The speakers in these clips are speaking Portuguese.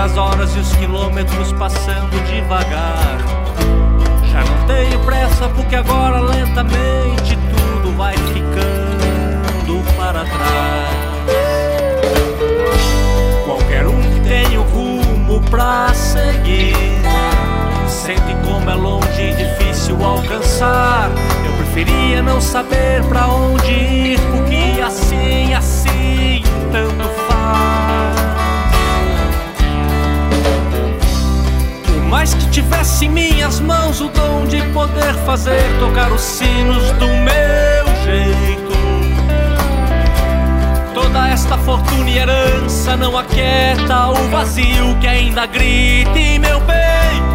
as horas e os quilômetros passando devagar. Já não tenho pressa porque agora lentamente tudo vai ficando para trás. Qualquer um que tenha o rumo pra seguir sente como é longe e difícil alcançar. Eu preferia não saber pra onde ir, porque assim, tanto faz. Por mais que tivesse em minhas mãos o dom de poder fazer tocar os sinos do meu jeito, toda esta fortuna e herança não aquieta o vazio que ainda grita em meu peito.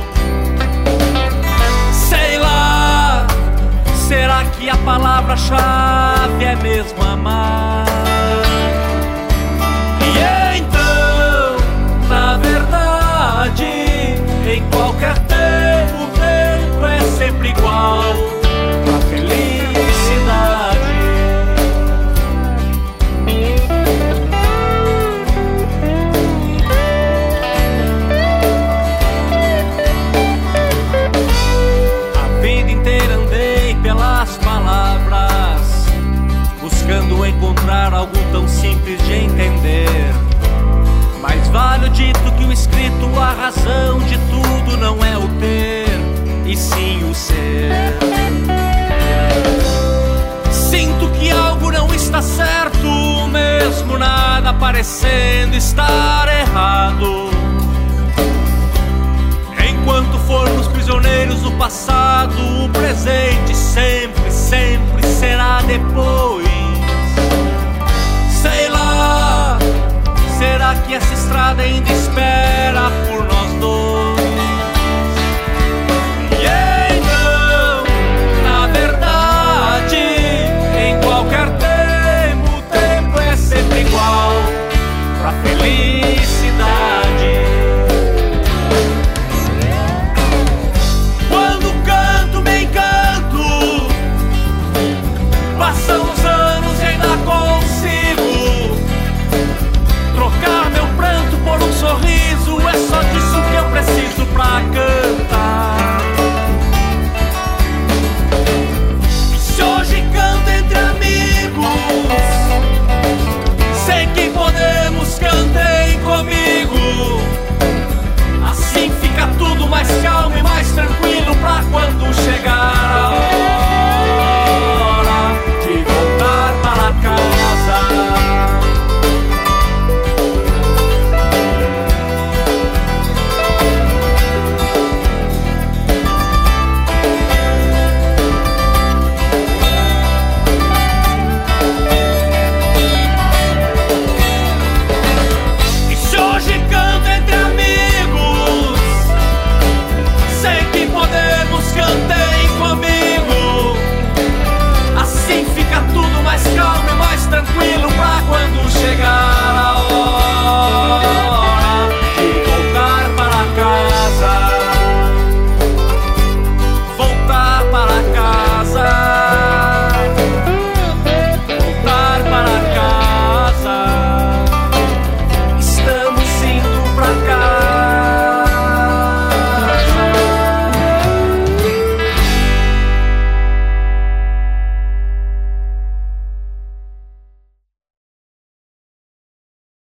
Sei lá, será que a palavra-chave é mesmo amar? E então, na verdade, em qualquer tempo, o tempo é sempre igual pra felicidade. Palavras, buscando encontrar algo tão simples de entender. Mais vale o dito que o escrito, a razão de tudo não é o ter, e sim o ser. Sinto que algo não está certo, mesmo nada parecendo estar errado. Enquanto formos prisioneiros do passado, o presente sempre será depois. Sei lá, será que essa estrada ainda espera por